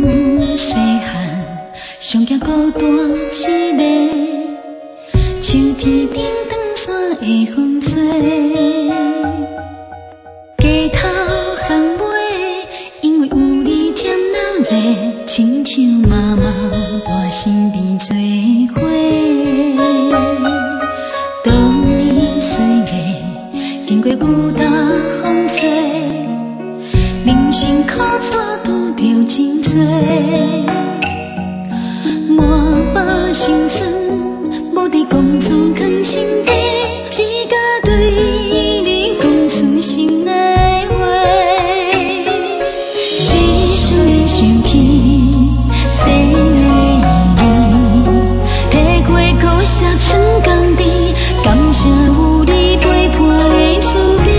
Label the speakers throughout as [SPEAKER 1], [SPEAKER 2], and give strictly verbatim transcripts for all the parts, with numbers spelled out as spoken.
[SPEAKER 1] 细汉，上惊孤单一个，秋天顶长山的风吹，街头巷尾，因为有你添人热，亲像妈妈大身边做伙。当年岁月经过雨打风吹，人生苦楚拄着真多，满腹心酸，无伫讲出藏心底，只甲对你讲出心内话。细细想起细月依依，体会苦涩春江甜，感谢有你陪伴的滋味。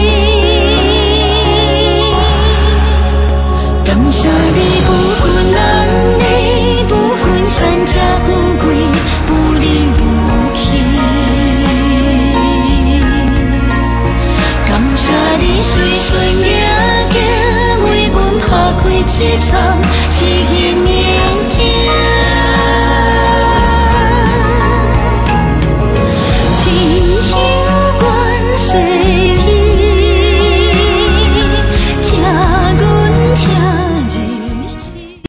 [SPEAKER 1] 感谢你不分男女，不分三尺富贵，不离不弃。感谢你随顺行行，为阮拍开一场刺激。